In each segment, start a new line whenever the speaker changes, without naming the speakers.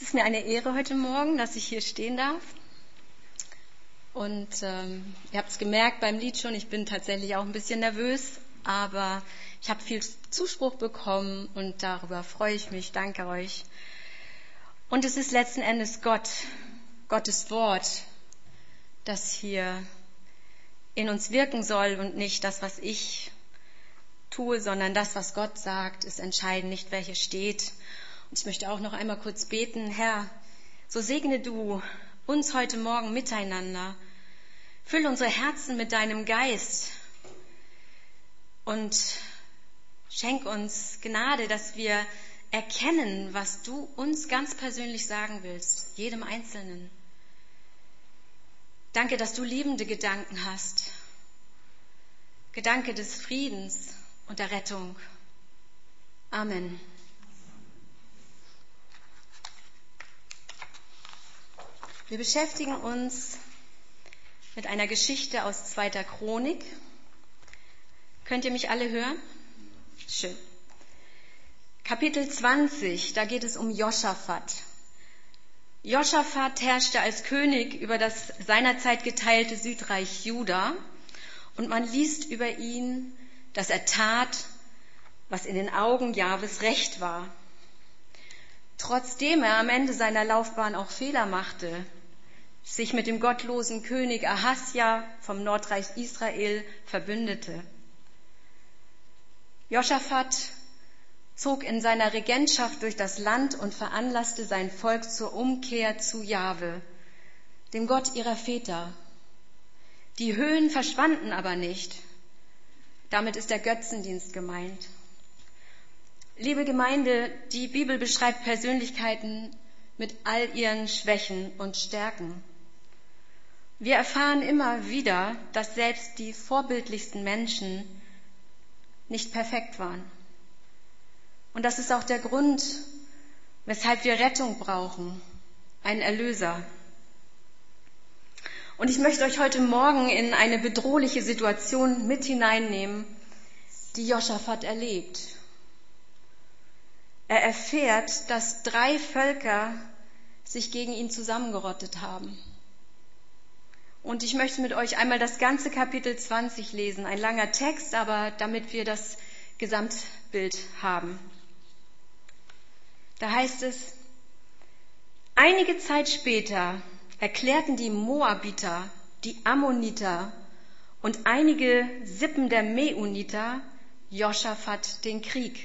Es ist mir eine Ehre heute Morgen, dass ich hier stehen darf. Und ihr habt es gemerkt beim Lied schon, ich bin tatsächlich auch ein bisschen nervös, aber ich habe viel Zuspruch bekommen und darüber freue ich mich. Danke euch. Und es ist letzten Endes Gottes Wort, das hier in uns wirken soll und nicht das, was ich tue, sondern das, was Gott sagt, ist entscheidend, nicht welche steht. Und ich möchte auch noch einmal kurz beten. Herr, so segne du uns heute Morgen miteinander. Füll unsere Herzen mit deinem Geist und schenk uns Gnade, dass wir erkennen, was du uns ganz persönlich sagen willst, jedem Einzelnen. Danke, dass du liebende Gedanken hast. Gedanke des Friedens und der Rettung. Amen. Wir beschäftigen uns mit einer Geschichte aus 2. Chronik. Könnt ihr mich alle hören? Schön. Kapitel 20, da geht es um Josaphat. Josaphat herrschte als König über das seinerzeit geteilte Südreich Juda und man liest über ihn, dass er tat, was in den Augen Jahwes recht war. Trotzdem er am Ende seiner Laufbahn auch Fehler machte, sich mit dem gottlosen König Ahasja vom Nordreich Israel verbündete. Josaphat zog in seiner Regentschaft durch das Land und veranlasste sein Volk zur Umkehr zu Jahwe, dem Gott ihrer Väter. Die Höhen verschwanden aber nicht. Damit ist der Götzendienst gemeint. Liebe Gemeinde, die Bibel beschreibt Persönlichkeiten mit all ihren Schwächen und Stärken. Wir erfahren immer wieder, dass selbst die vorbildlichsten Menschen nicht perfekt waren. Und das ist auch der Grund, weshalb wir Rettung brauchen, einen Erlöser. Und ich möchte euch heute Morgen in eine bedrohliche Situation mit hineinnehmen, die Josaphat erlebt. Er erfährt, dass 3 Völker sich gegen ihn zusammengerottet haben. Und ich möchte mit euch einmal das ganze Kapitel 20 lesen. Ein langer Text, aber damit wir das Gesamtbild haben. Da heißt es, einige Zeit später erklärten die Moabiter, die Ammoniter und einige Sippen der Meuniter Josaphat den Krieg.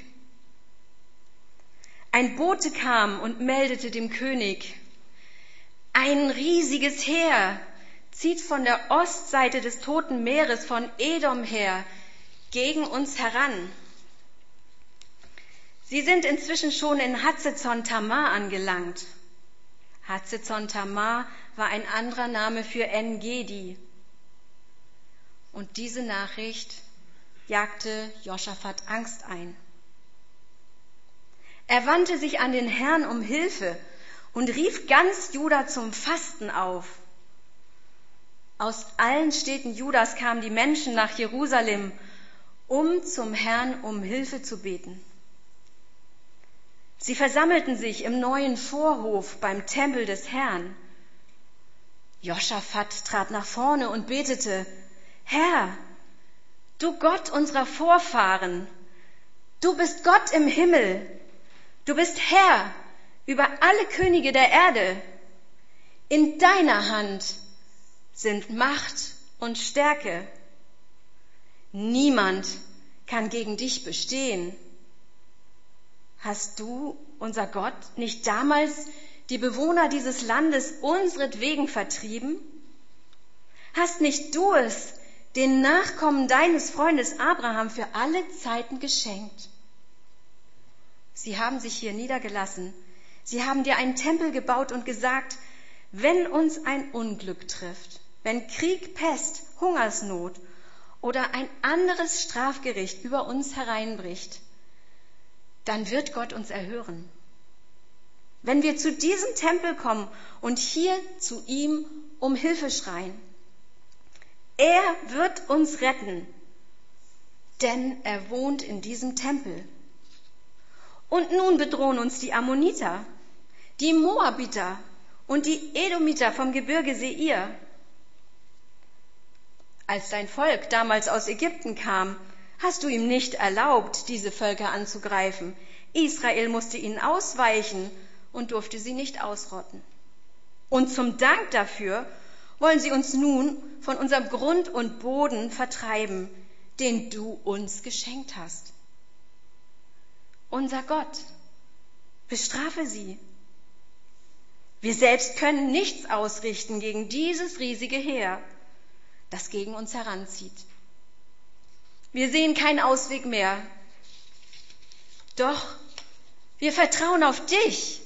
Ein Bote kam und meldete dem König, ein riesiges Heer zieht von der Ostseite des Toten Meeres von Edom her gegen uns heran. Sie sind inzwischen schon in Hazezon-Tamar angelangt. Hazezon-Tamar war ein anderer Name für En-Gedi. Und diese Nachricht jagte Josaphat Angst ein. Er wandte sich an den Herrn um Hilfe und rief ganz Juda zum Fasten auf. Aus allen Städten Judas kamen die Menschen nach Jerusalem, um zum Herrn um Hilfe zu beten. Sie versammelten sich im neuen Vorhof beim Tempel des Herrn. Josaphat trat nach vorne und betete, Herr, du Gott unserer Vorfahren, du bist Gott im Himmel, du bist Herr über alle Könige der Erde. In deiner Hand sind Macht und Stärke. Niemand kann gegen dich bestehen. Hast du, unser Gott, nicht damals die Bewohner dieses Landes unsretwegen vertrieben? Hast nicht du es den Nachkommen deines Freundes Abraham für alle Zeiten geschenkt? Sie haben sich hier niedergelassen. Sie haben dir einen Tempel gebaut und gesagt, wenn uns ein Unglück trifft, wenn Krieg, Pest, Hungersnot oder ein anderes Strafgericht über uns hereinbricht, dann wird Gott uns erhören. Wenn wir zu diesem Tempel kommen und hier zu ihm um Hilfe schreien, er wird uns retten, denn er wohnt in diesem Tempel. Und nun bedrohen uns die Ammoniter. die Moabiter und die Edomiter vom Gebirge Seir. Als dein Volk damals aus Ägypten kam, hast du ihm nicht erlaubt, diese Völker anzugreifen. Israel musste ihnen ausweichen und durfte sie nicht ausrotten. Und zum Dank dafür wollen sie uns nun von unserem Grund und Boden vertreiben, den du uns geschenkt hast. Unser Gott, bestrafe sie. Wir selbst können nichts ausrichten gegen dieses riesige Heer, das gegen uns heranzieht. Wir sehen keinen Ausweg mehr. Doch wir vertrauen auf dich.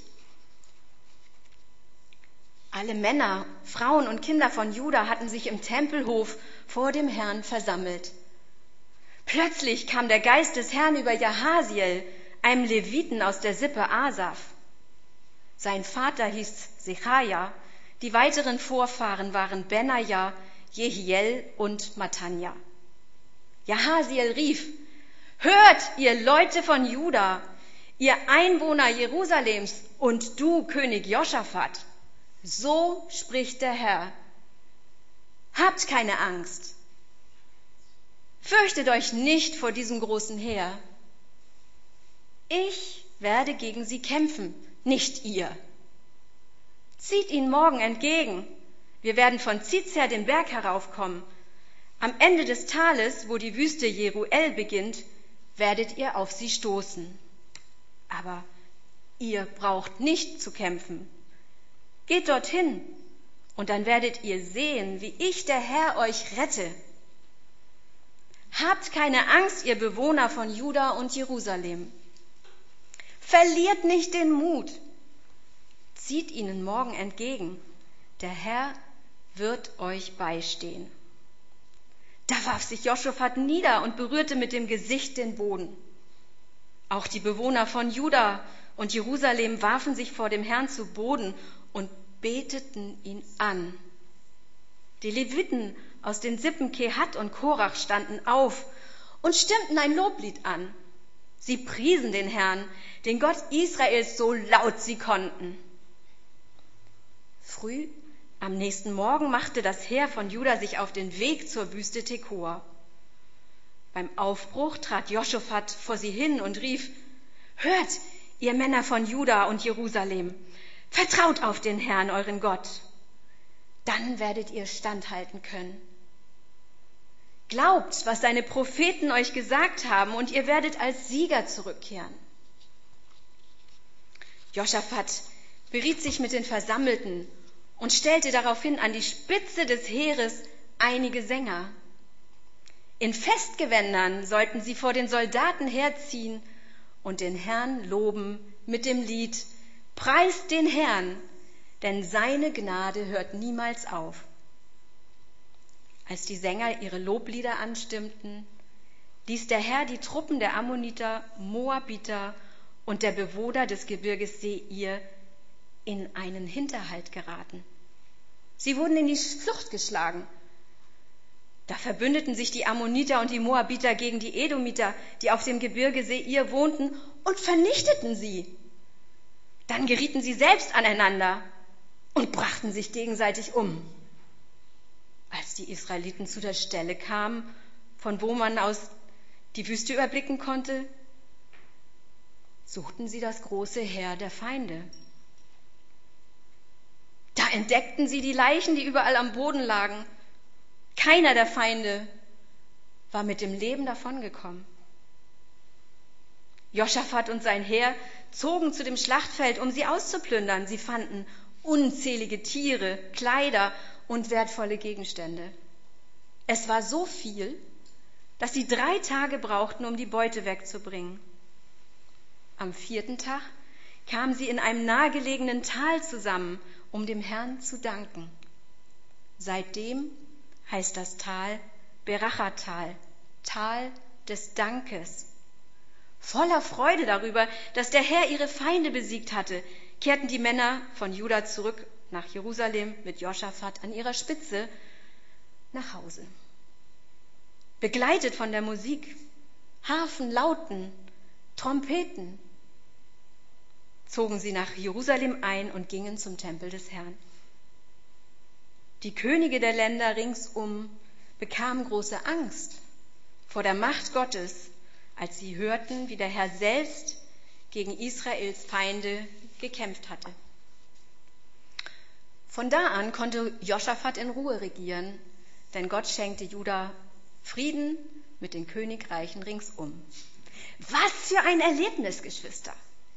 Alle Männer, Frauen und Kinder von Juda hatten sich im Tempelhof vor dem Herrn versammelt. Plötzlich kam der Geist des Herrn über Jahasiel, einem Leviten aus der Sippe Asaf. Sein Vater hieß Sechaja, die weiteren Vorfahren waren Benaja, Jehiel und Matanja. Jahasiel rief: Hört, ihr Leute von Juda, ihr Einwohner Jerusalems und du, König Josaphat, so spricht der Herr. Habt keine Angst. Fürchtet euch nicht vor diesem großen Heer. Ich werde gegen sie kämpfen, nicht ihr. Zieht ihnen morgen entgegen. Wir werden von Ziz her den Berg heraufkommen. Am Ende des Tales, wo die Wüste Jeruel beginnt, werdet ihr auf sie stoßen. Aber ihr braucht nicht zu kämpfen. Geht dorthin und dann werdet ihr sehen, wie ich, der Herr, euch rette. Habt keine Angst, ihr Bewohner von Juda und Jerusalem. Verliert nicht den Mut. Zieht ihnen morgen entgegen. Der Herr wird euch beistehen. Da warf sich Josaphat nieder und berührte mit dem Gesicht den Boden. Auch die Bewohner von Juda und Jerusalem warfen sich vor dem Herrn zu Boden und beteten ihn an. Die Leviten aus den Sippen Kehat und Korach standen auf und stimmten ein Loblied an. Sie priesen den Herrn, den Gott Israels, so laut sie konnten. Früh am nächsten Morgen machte das Heer von Juda sich auf den Weg zur Wüste Tekoa. Beim Aufbruch trat Josaphat vor sie hin und rief: Hört, ihr Männer von Juda und Jerusalem, vertraut auf den Herrn, euren Gott. Dann werdet ihr standhalten können. Glaubt, was seine Propheten euch gesagt haben, und ihr werdet als Sieger zurückkehren. Josaphat beriet sich mit den Versammelten und stellte daraufhin an die Spitze des Heeres einige Sänger. In Festgewändern sollten sie vor den Soldaten herziehen und den Herrn loben mit dem Lied: Preist den Herrn, denn seine Gnade hört niemals auf. Als die Sänger ihre Loblieder anstimmten, ließ der Herr die Truppen der Ammoniter, Moabiter und der Bewohner des Gebirges Seir in einen Hinterhalt geraten. Sie wurden in die Flucht geschlagen. Da verbündeten sich die Ammoniter und die Moabiter gegen die Edomiter, die auf dem Gebirge Seir wohnten, und vernichteten sie. Dann gerieten sie selbst aneinander und brachten sich gegenseitig um. Als die Israeliten zu der Stelle kamen, von wo man aus die Wüste überblicken konnte, suchten sie das große Heer der Feinde. Da entdeckten sie die Leichen, die überall am Boden lagen. Keiner der Feinde war mit dem Leben davongekommen. Josaphat und sein Heer zogen zu dem Schlachtfeld, um sie auszuplündern. Sie fanden unzählige Tiere, Kleider und wertvolle Gegenstände. Es war so viel, dass sie 3 Tage brauchten, um die Beute wegzubringen. Am 4. Tag kamen sie in einem nahegelegenen Tal zusammen, um dem Herrn zu danken. Seitdem heißt das Tal Berachatal, Tal des Dankes. Voller Freude darüber, dass der Herr ihre Feinde besiegt hatte, kehrten die Männer von Juda zurück nach Jerusalem mit Josaphat an ihrer Spitze nach Hause. Begleitet von der Musik, Harfen, Lauten, Trompeten, zogen sie nach Jerusalem ein und gingen zum Tempel des Herrn. Die Könige der Länder ringsum bekamen große Angst vor der Macht Gottes, als sie hörten, wie der Herr selbst gegen Israels Feinde gekämpft hatte. Von da an konnte Josaphat in Ruhe regieren, denn Gott schenkte Juda Frieden mit den Königreichen ringsum. Was für ein Erlebnis, Geschwister!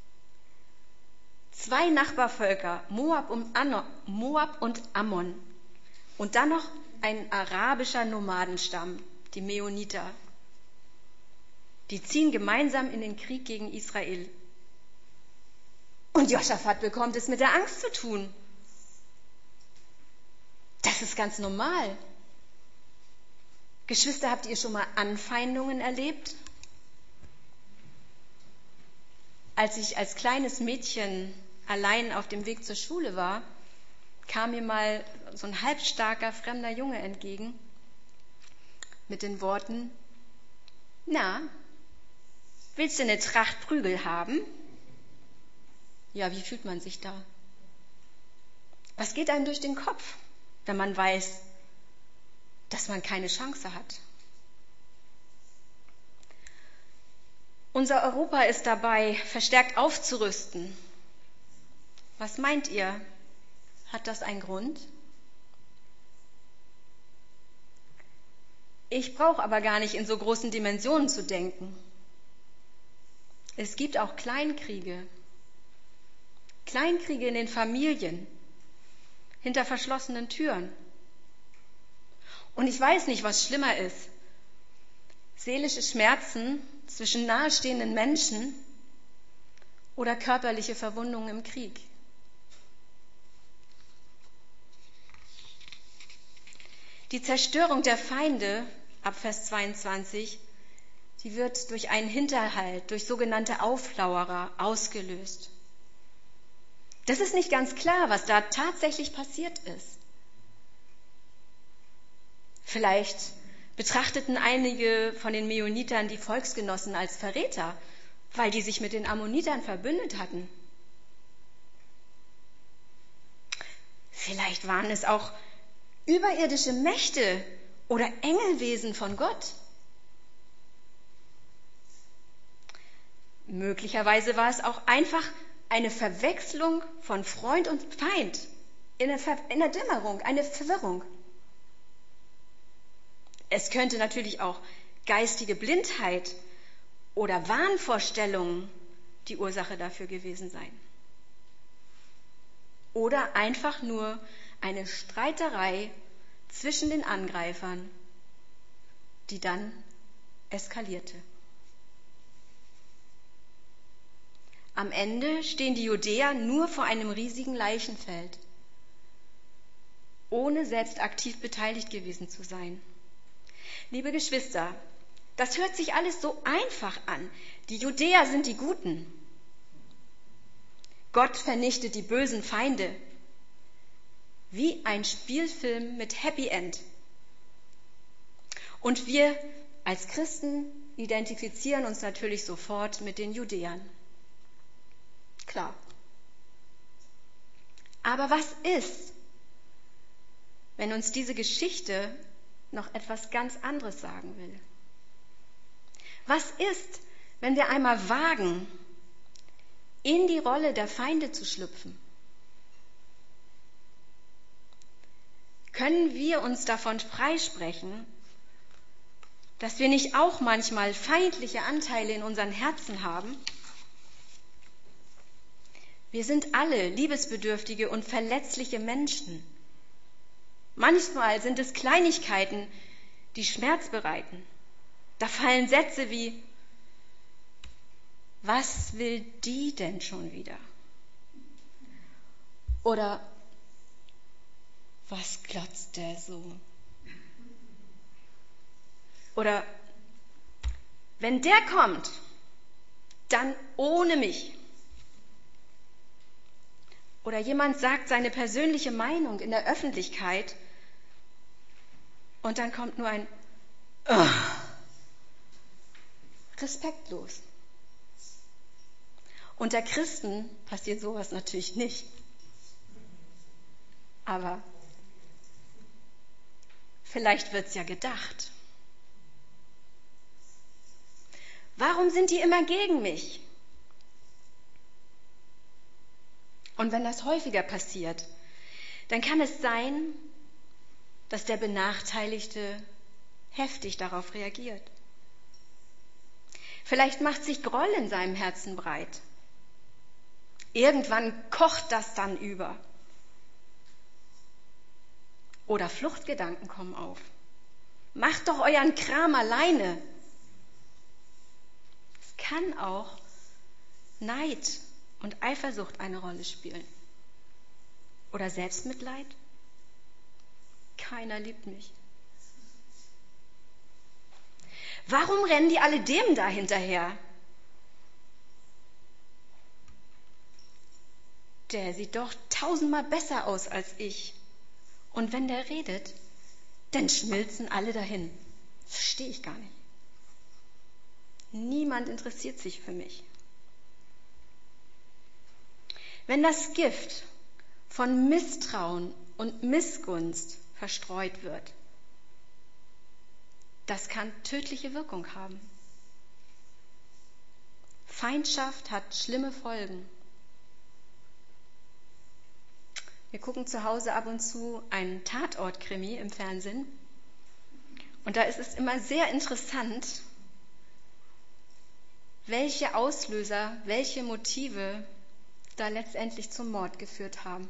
2 Nachbarvölker, Moab und Ammon, und dann noch ein arabischer Nomadenstamm, die Meuniter. Die ziehen gemeinsam in den Krieg gegen Israel. Und Josaphat bekommt es mit der Angst zu tun. Das ist ganz normal. Geschwister, habt ihr schon mal Anfeindungen erlebt? Als ich als kleines Mädchen allein auf dem Weg zur Schule war, kam mir mal so ein halbstarker fremder Junge entgegen mit den Worten: Na, willst du eine Tracht Prügel haben? Ja, wie fühlt man sich da? Was geht einem durch den Kopf, wenn man weiß, dass man keine Chance hat? Unser Europa ist dabei, verstärkt aufzurüsten. Was meint ihr? Hat das einen Grund? Ich brauche aber gar nicht in so großen Dimensionen zu denken. Es gibt auch Kleinkriege. Kleinkriege in den Familien, hinter verschlossenen Türen. Und ich weiß nicht, was schlimmer ist. Seelische Schmerzen zwischen nahestehenden Menschen oder körperliche Verwundungen im Krieg. Die Zerstörung der Feinde, ab Vers 22, die wird durch einen Hinterhalt, durch sogenannte Auflauerer ausgelöst. Das ist nicht ganz klar, was da tatsächlich passiert ist. Vielleicht betrachteten einige von den Meunitern die Volksgenossen als Verräter, weil die sich mit den Ammonitern verbündet hatten. Vielleicht waren es auch überirdische Mächte oder Engelwesen von Gott. Möglicherweise war es auch einfach eine Verwechslung von Freund und Feind in der Dämmerung, eine Verwirrung. Es könnte natürlich auch geistige Blindheit oder Wahnvorstellungen die Ursache dafür gewesen sein. Oder einfach nur eine Streiterei zwischen den Angreifern, die dann eskalierte. Am Ende stehen die Judäer nur vor einem riesigen Leichenfeld, ohne selbst aktiv beteiligt gewesen zu sein. Liebe Geschwister, das hört sich alles so einfach an. Die Judäer sind die Guten. Gott vernichtet die bösen Feinde. Wie ein Spielfilm mit Happy End. Und wir als Christen identifizieren uns natürlich sofort mit den Judäern. Klar. Aber was ist, wenn uns diese Geschichte noch etwas ganz anderes sagen will? Was ist, wenn wir einmal wagen, in die Rolle der Feinde zu schlüpfen? Können wir uns davon freisprechen, dass wir nicht auch manchmal feindliche Anteile in unseren Herzen haben? Wir sind alle liebesbedürftige und verletzliche Menschen. Manchmal sind es Kleinigkeiten, die Schmerz bereiten. Da fallen Sätze wie: Was will die denn schon wieder? Oder: Was glotzt der so? Oder: Wenn der kommt, dann ohne mich. Oder jemand sagt seine persönliche Meinung in der Öffentlichkeit und dann kommt nur ein Respektlos. Unter Christen passiert sowas natürlich nicht. Aber vielleicht wird's ja gedacht. Warum sind die immer gegen mich? Und wenn das häufiger passiert, dann kann es sein, dass der Benachteiligte heftig darauf reagiert. Vielleicht macht sich Groll in seinem Herzen breit. Irgendwann kocht das dann über. Oder Fluchtgedanken kommen auf. Macht doch euren Kram alleine. Es kann auch Neid und Eifersucht eine Rolle spielen. Oder Selbstmitleid. Keiner liebt mich. Warum rennen die alle dem da hinterher? Der sieht doch 1000-mal besser aus als ich. Und wenn der redet, dann schmilzen alle dahin. Das verstehe ich gar nicht. Niemand interessiert sich für mich. Wenn das Gift von Misstrauen und Missgunst verstreut wird, das kann tödliche Wirkung haben. Feindschaft hat schlimme Folgen. Wir gucken zu Hause ab und zu einen Tatort-Krimi im Fernsehen. Und da ist es immer sehr interessant, welche Auslöser, welche Motive da letztendlich zum Mord geführt haben.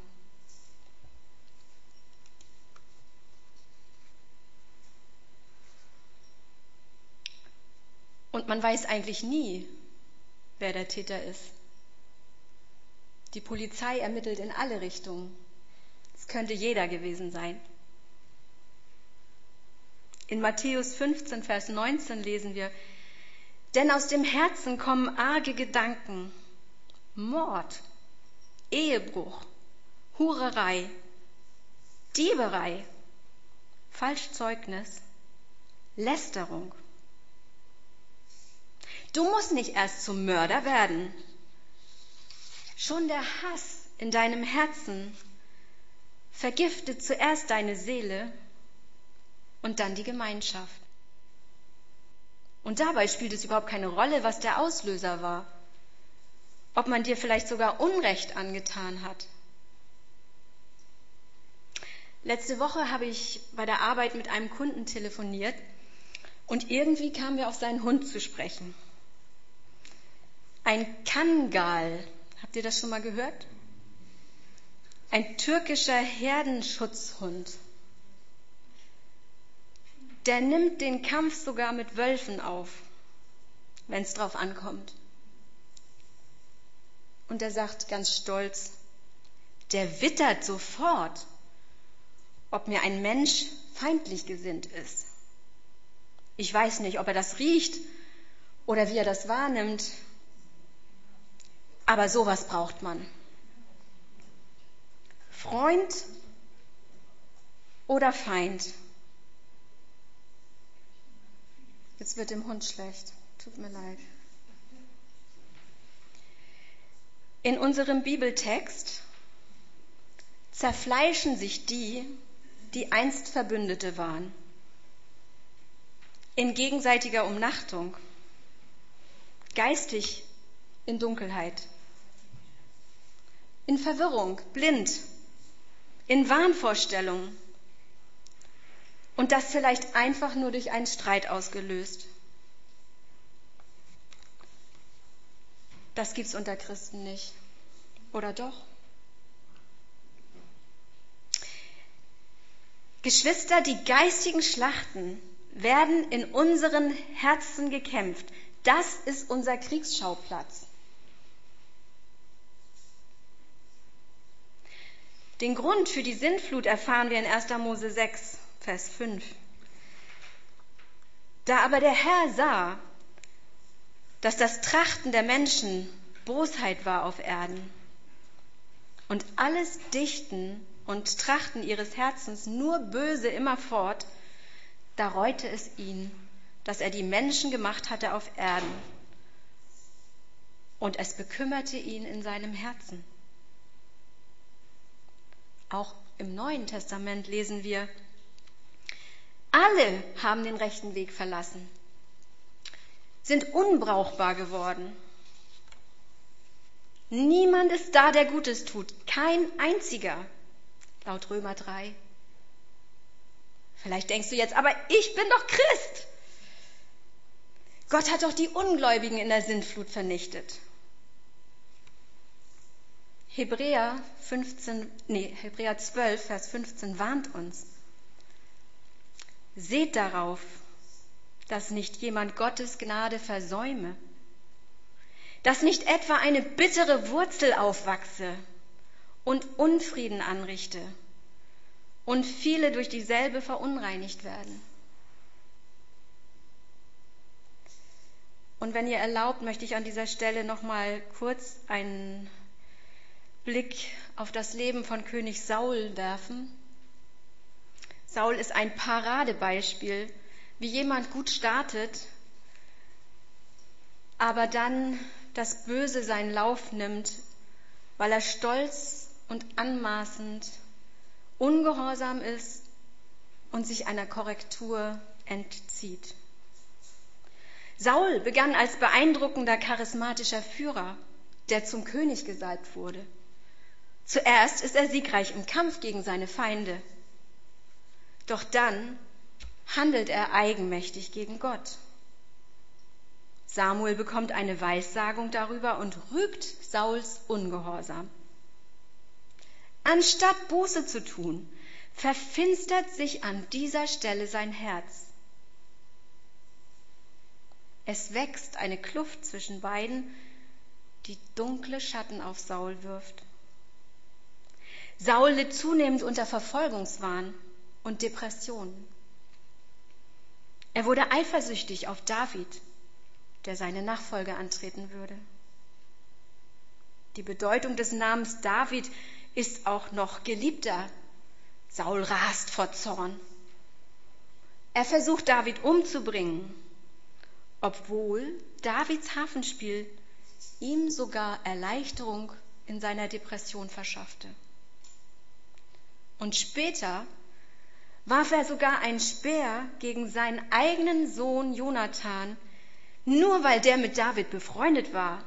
Und man weiß eigentlich nie, wer der Täter ist. Die Polizei ermittelt in alle Richtungen. Es könnte jeder gewesen sein. In Matthäus 15, Vers 19 lesen wir: Denn aus dem Herzen kommen arge Gedanken, Mord, Ehebruch, Hurerei, Dieberei, Falschzeugnis, Lästerung. Du musst nicht erst zum Mörder werden. Schon der Hass in deinem Herzen vergiftet zuerst deine Seele und dann die Gemeinschaft. Und dabei spielt es überhaupt keine Rolle, was der Auslöser war. Ob man dir vielleicht sogar Unrecht angetan hat. Letzte Woche habe ich bei der Arbeit mit einem Kunden telefoniert und irgendwie kamen wir auf seinen Hund zu sprechen. Ein Kangal, habt ihr das schon mal gehört? Ein türkischer Herdenschutzhund. Der nimmt den Kampf sogar mit Wölfen auf, wenn es drauf ankommt. Und er sagt ganz stolz, der wittert sofort, ob mir ein Mensch feindlich gesinnt ist. Ich weiß nicht, ob er das riecht oder wie er das wahrnimmt, aber sowas braucht man. Freund oder Feind? Jetzt wird dem Hund schlecht. Tut mir leid. In unserem Bibeltext zerfleischen sich die, die einst Verbündete waren. In gegenseitiger Umnachtung, geistig in Dunkelheit, in Verwirrung, blind, in Wahnvorstellungen und das vielleicht einfach nur durch einen Streit ausgelöst. Das gibt's unter Christen nicht. Oder doch? Geschwister, die geistigen Schlachten werden in unseren Herzen gekämpft. Das ist unser Kriegsschauplatz. Den Grund für die Sintflut erfahren wir in 1. Mose 6, Vers 5. Da aber der Herr sah, dass das Trachten der Menschen Bosheit war auf Erden und alles Dichten und Trachten ihres Herzens nur böse immerfort, da reute es ihn, dass er die Menschen gemacht hatte auf Erden und es bekümmerte ihn in seinem Herzen. Auch im Neuen Testament lesen wir, alle haben den rechten Weg verlassen, sind unbrauchbar geworden. Niemand ist da, der Gutes tut, kein einziger, laut Römer 3. Vielleicht denkst du jetzt, aber ich bin doch Christ. Gott hat doch die Ungläubigen in der Sintflut vernichtet. Hebräer 12, Vers 15 warnt uns. Seht darauf, dass nicht jemand Gottes Gnade versäume, dass nicht etwa eine bittere Wurzel aufwachse und Unfrieden anrichte und viele durch dieselbe verunreinigt werden. Und wenn ihr erlaubt, möchte ich an dieser Stelle noch mal kurz einen Blick auf das Leben von König Saul werfen. Saul ist ein Paradebeispiel, wie jemand gut startet, aber dann das Böse seinen Lauf nimmt, weil er stolz und anmaßend, ungehorsam ist und sich einer Korrektur entzieht. Saul begann als beeindruckender, charismatischer Führer, der zum König gesalbt wurde. Zuerst ist er siegreich im Kampf gegen seine Feinde. Doch dann handelt er eigenmächtig gegen Gott. Samuel bekommt eine Weissagung darüber und rügt Sauls Ungehorsam. Anstatt Buße zu tun, verfinstert sich an dieser Stelle sein Herz. Es wächst eine Kluft zwischen beiden, die dunkle Schatten auf Saul wirft. Saul litt zunehmend unter Verfolgungswahn und Depressionen. Er wurde eifersüchtig auf David, der seine Nachfolge antreten würde. Die Bedeutung des Namens David ist auch noch Geliebter. Saul rast vor Zorn. Er versucht, David umzubringen, obwohl Davids Harfenspiel ihm sogar Erleichterung in seiner Depression verschaffte. Und später warf er sogar einen Speer gegen seinen eigenen Sohn Jonathan, nur weil der mit David befreundet war.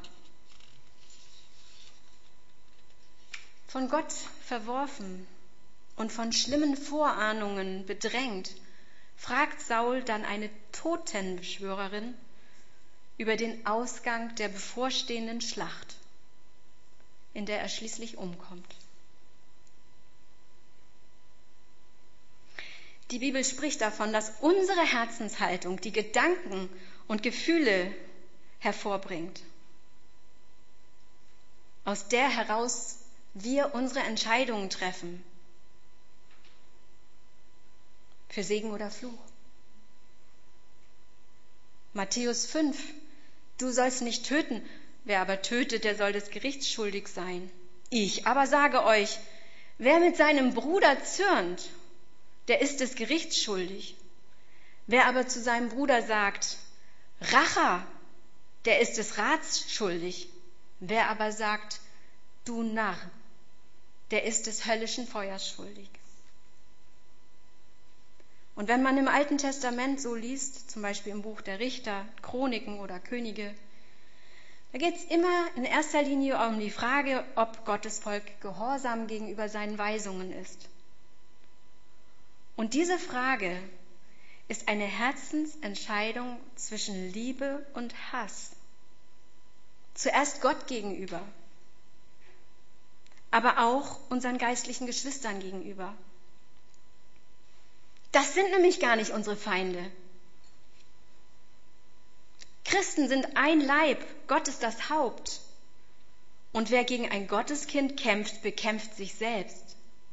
Von Gott verworfen und von schlimmen Vorahnungen bedrängt, fragt Saul dann eine Totenbeschwörerin über den Ausgang der bevorstehenden Schlacht, in der er schließlich umkommt. Die Bibel spricht davon, dass unsere Herzenshaltung die Gedanken und Gefühle hervorbringt, aus der heraus wir unsere Entscheidungen treffen, für Segen oder Fluch. Matthäus 5, du sollst nicht töten, wer aber tötet, der soll des Gerichts schuldig sein. Ich aber sage euch, wer mit seinem Bruder zürnt, der ist des Gerichts schuldig. Wer aber zu seinem Bruder sagt, Racher, der ist des Rats schuldig. Wer aber sagt, du Narr, der ist des höllischen Feuers schuldig. Und wenn man im Alten Testament so liest, zum Beispiel im Buch der Richter, Chroniken oder Könige, da geht es immer in erster Linie um die Frage, ob Gottes Volk gehorsam gegenüber seinen Weisungen ist. Und diese Frage ist eine Herzensentscheidung zwischen Liebe und Hass. Zuerst Gott gegenüber, aber auch unseren geistlichen Geschwistern gegenüber. Das sind nämlich gar nicht unsere Feinde. Christen sind ein Leib, Gott ist das Haupt. Und wer gegen ein Gotteskind kämpft, bekämpft sich selbst.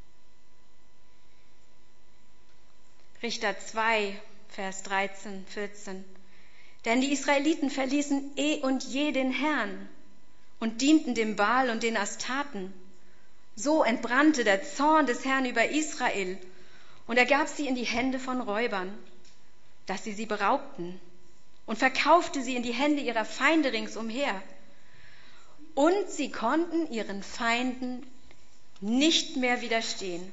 Richter 2, Vers 13, 14. Denn die Israeliten verließen und je den Herrn und dienten dem Baal und den Astaten. So entbrannte der Zorn des Herrn über Israel und er gab sie in die Hände von Räubern, dass sie beraubten und verkaufte sie in die Hände ihrer Feinde ringsumher. und sie konnten ihren Feinden nicht mehr widerstehen.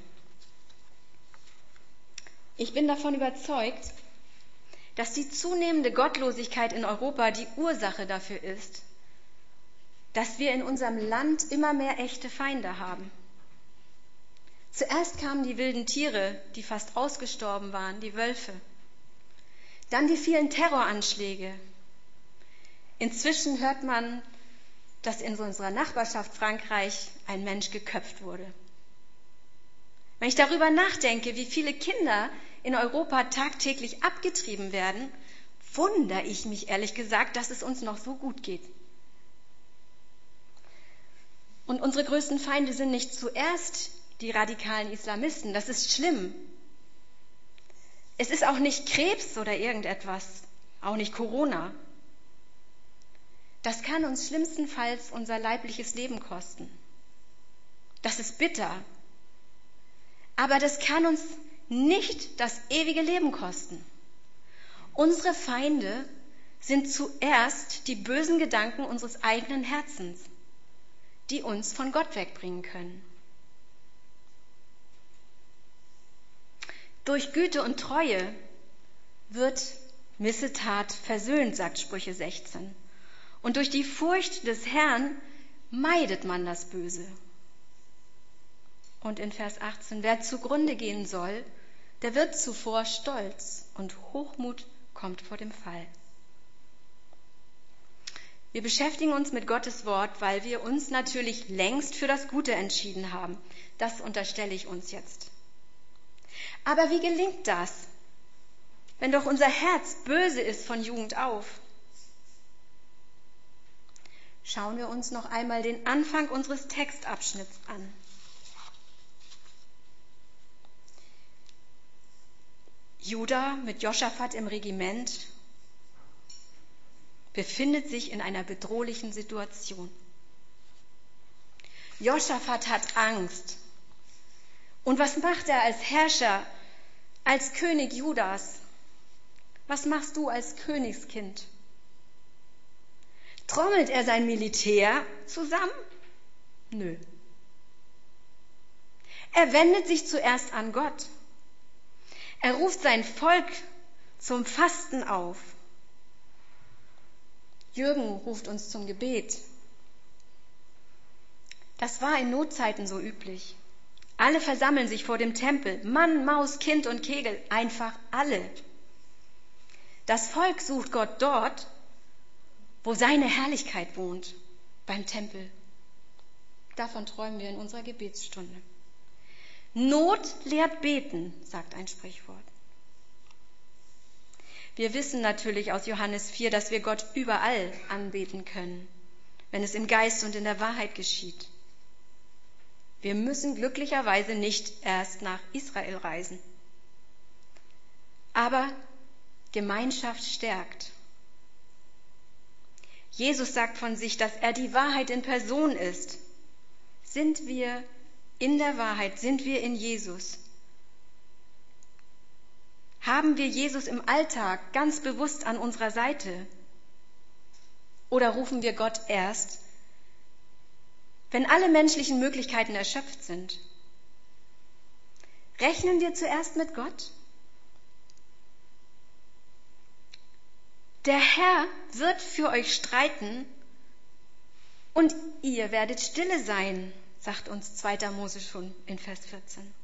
Ich bin davon überzeugt, dass die zunehmende Gottlosigkeit in Europa die Ursache dafür ist, dass wir in unserem Land immer mehr echte Feinde haben. Zuerst kamen die wilden Tiere, die fast ausgestorben waren, die Wölfe. Dann die vielen Terroranschläge. Inzwischen hört man, dass in unserer Nachbarschaft Frankreich ein Mensch geköpft wurde. Wenn ich darüber nachdenke, wie viele Kinder in Europa tagtäglich abgetrieben werden, wundere ich mich ehrlich gesagt, dass es uns noch so gut geht. Und unsere größten Feinde sind nicht zuerst die radikalen Islamisten. Das ist schlimm. Es ist auch nicht Krebs oder irgendetwas, auch nicht Corona. Das kann uns schlimmstenfalls unser leibliches Leben kosten. Das ist bitter. Aber das kann uns nicht das ewige Leben kosten. Unsere Feinde sind zuerst die bösen Gedanken unseres eigenen Herzens, die uns von Gott wegbringen können. Durch Güte und Treue wird Missetat versöhnt, sagt Sprüche 16. Und durch die Furcht des Herrn meidet man das Böse. Und in Vers 18, wer zugrunde gehen soll, der wird zuvor stolz und Hochmut kommt vor dem Fall. Wir beschäftigen uns mit Gottes Wort, weil wir uns natürlich längst für das Gute entschieden haben. Das unterstelle ich uns jetzt. Aber wie gelingt das, wenn doch unser Herz böse ist von Jugend auf? Schauen wir uns noch einmal den Anfang unseres Textabschnitts an. Juda mit Josaphat im Regiment befindet sich in einer bedrohlichen Situation. Josaphat hat Angst. Und was macht er als Herrscher, als König Judas? Was machst du als Königskind? Trommelt er sein Militär zusammen? Nö. Er wendet sich zuerst an Gott. Er ruft sein Volk zum Fasten auf. Jürgen ruft uns zum Gebet. Das war in Notzeiten so üblich. Alle versammeln sich vor dem Tempel, Mann, Maus, Kind und Kegel, einfach alle. Das Volk sucht Gott dort, wo seine Herrlichkeit wohnt, beim Tempel. Davon träumen wir in unserer Gebetsstunde. Not lehrt beten, sagt ein Sprichwort. Wir wissen natürlich aus Johannes 4, dass wir Gott überall anbeten können, wenn es im Geist und in der Wahrheit geschieht. Wir müssen glücklicherweise nicht erst nach Israel reisen. Aber Gemeinschaft stärkt. Jesus sagt von sich, dass er die Wahrheit in Person ist. Sind wir in der Wahrheit? Sind wir in Jesus? Haben wir Jesus im Alltag ganz bewusst an unserer Seite? Oder rufen wir Gott erst, wenn alle menschlichen Möglichkeiten erschöpft sind? Rechnen wir zuerst mit Gott? Der Herr wird für euch streiten und ihr werdet stille sein, sagt uns 2. Mose schon in Vers 14.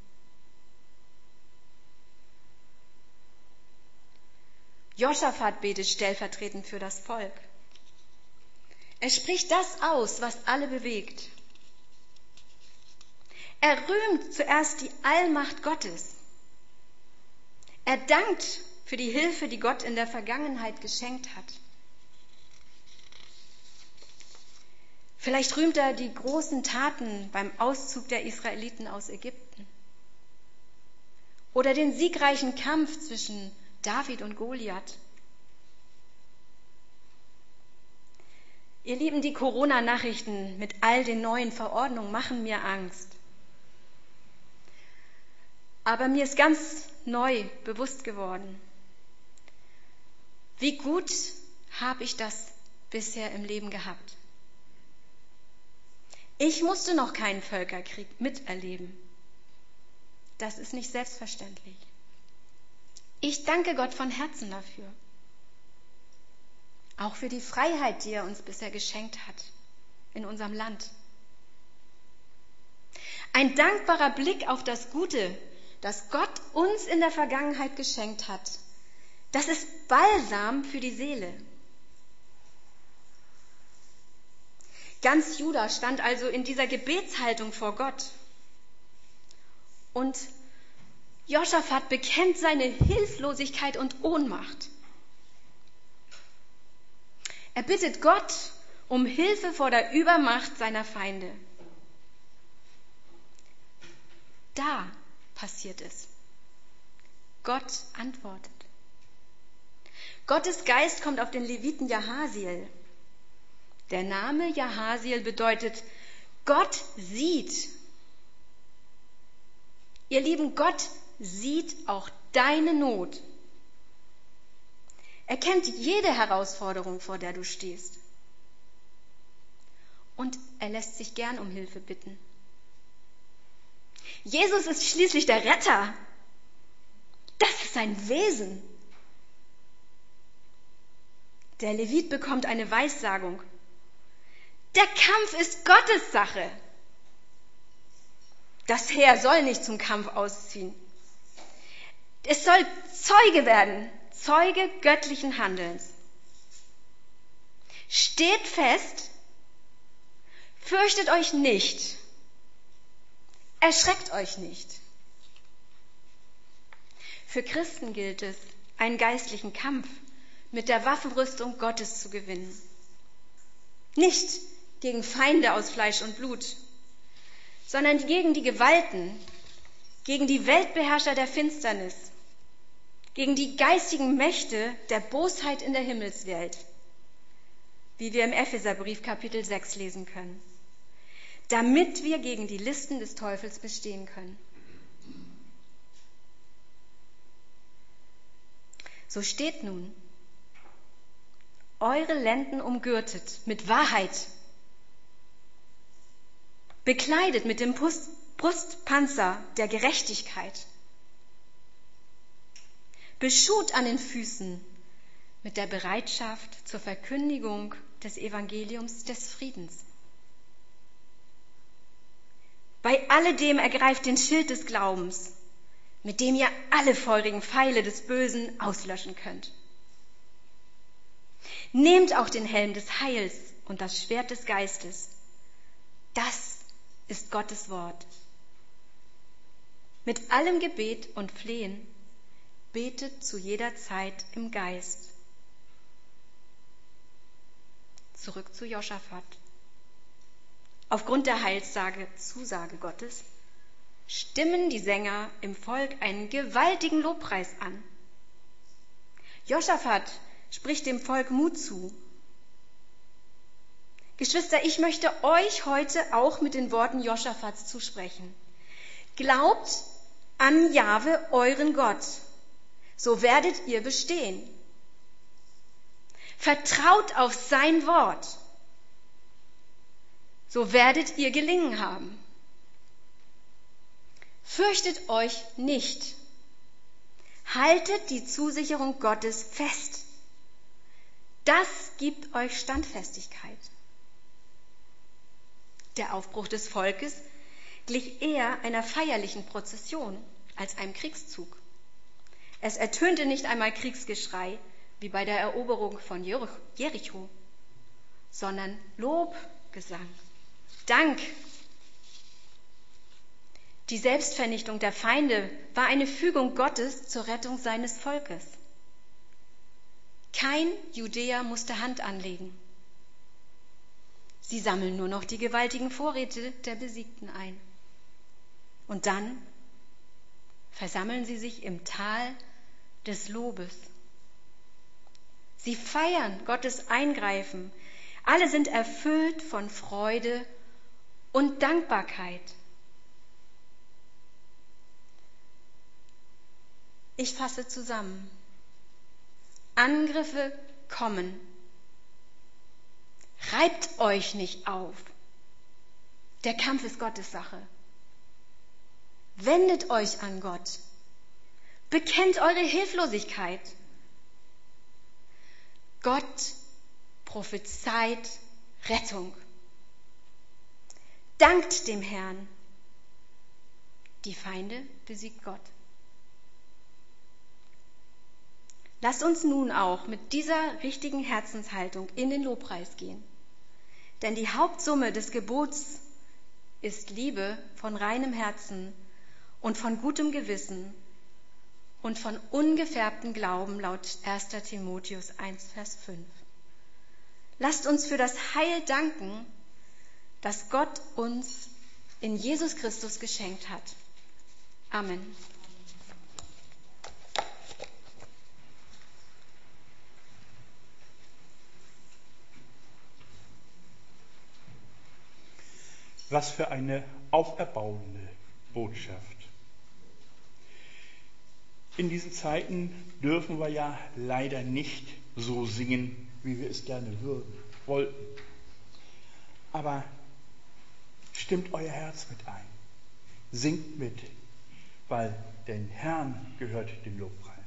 Josaphat betet stellvertretend für das Volk. Er spricht das aus, was alle bewegt. Er rühmt zuerst die Allmacht Gottes. Er dankt für die Hilfe, die Gott in der Vergangenheit geschenkt hat. Vielleicht rühmt er die großen Taten beim Auszug der Israeliten aus Ägypten oder den siegreichen Kampf zwischen David und Goliath. Ihr Lieben, die Corona-Nachrichten mit all den neuen Verordnungen machen mir Angst. Aber mir ist ganz neu bewusst geworden, wie gut habe ich das bisher im Leben gehabt. Ich musste noch keinen Völkerkrieg miterleben. Das ist nicht selbstverständlich. Ich danke Gott von Herzen dafür. Auch für die Freiheit, die er uns bisher geschenkt hat in unserem Land. Ein dankbarer Blick auf das Gute, das Gott uns in der Vergangenheit geschenkt hat, das ist Balsam für die Seele. Ganz Juda stand also in dieser Gebetshaltung vor Gott. Und Josaphat bekennt seine Hilflosigkeit und Ohnmacht. Er bittet Gott um Hilfe vor der Übermacht seiner Feinde. Da passiert es. Gott antwortet. Gottes Geist kommt auf den Leviten Jahasiel. Der Name Jahasiel bedeutet, Gott sieht. Ihr Lieben, Gott sieht auch deine Not. Er kennt jede Herausforderung, vor der du stehst. Und er lässt sich gern um Hilfe bitten. Jesus ist schließlich der Retter. Das ist sein Wesen. Der Levit bekommt eine Weissagung. Der Kampf ist Gottes Sache. Das Heer soll nicht zum Kampf ausziehen. Es soll Zeuge werden, Zeuge göttlichen Handelns. Steht fest, fürchtet euch nicht, erschreckt euch nicht. Für Christen gilt es, einen geistlichen Kampf mit der Waffenrüstung Gottes zu gewinnen. Nicht gegen Feinde aus Fleisch und Blut, sondern gegen die Gewalten, gegen die Weltbeherrscher der Finsternis, gegen die geistigen Mächte der Bosheit in der Himmelswelt, wie wir im Epheserbrief Kapitel 6 lesen können, damit wir gegen die Listen des Teufels bestehen können. So steht nun, eure Lenden umgürtet mit Wahrheit, bekleidet mit dem Brustpanzer der Gerechtigkeit, beschut an den Füßen mit der Bereitschaft zur Verkündigung des Evangeliums des Friedens. Bei alledem ergreift den Schild des Glaubens, mit dem ihr alle feurigen Pfeile des Bösen auslöschen könnt. Nehmt auch den Helm des Heils und das Schwert des Geistes. Das ist Gottes Wort. Mit allem Gebet und Flehen betet zu jeder Zeit im Geist. Zurück zu Josaphat. Aufgrund der Zusage Gottes, stimmen die Sänger im Volk einen gewaltigen Lobpreis an. Josaphat spricht dem Volk Mut zu. Geschwister, ich möchte euch heute auch mit den Worten Josaphats zusprechen. Glaubt an Jahwe, euren Gott, so werdet ihr bestehen. Vertraut auf sein Wort, so werdet ihr gelingen haben. Fürchtet euch nicht. Haltet die Zusicherung Gottes fest. Das gibt euch Standfestigkeit. Der Aufbruch des Volkes glich eher einer feierlichen Prozession als einem Kriegszug. Es ertönte nicht einmal Kriegsgeschrei wie bei der Eroberung von Jericho, sondern Lobgesang, Dank. Die Selbstvernichtung der Feinde war eine Fügung Gottes zur Rettung seines Volkes. Kein Judäer musste Hand anlegen. Sie sammeln nur noch die gewaltigen Vorräte der Besiegten ein. Und dann versammeln sie sich im Tal des Lobes. Sie feiern Gottes Eingreifen. Alle sind erfüllt von Freude und Dankbarkeit. Ich fasse zusammen. Angriffe kommen. Reibt euch nicht auf. Der Kampf ist Gottes Sache. Wendet euch an Gott. Bekennt eure Hilflosigkeit. Gott prophezeit Rettung. Dankt dem Herrn. Die Feinde besiegt Gott. Lasst uns nun auch mit dieser richtigen Herzenshaltung in den Lobpreis gehen. Denn die Hauptsumme des Gebots ist Liebe von reinem Herzen und von gutem Gewissen und von ungefärbtem Glauben laut 1. Timotheus 1, Vers 5. Lasst uns für das Heil danken, das Gott uns in Jesus Christus geschenkt hat. Amen.
Was für eine auferbauende Botschaft. In diesen Zeiten dürfen wir ja leider nicht so singen, wie wir es gerne wollten. Aber stimmt euer Herz mit ein. Singt mit, weil den Herrn gehört den Lobpreis.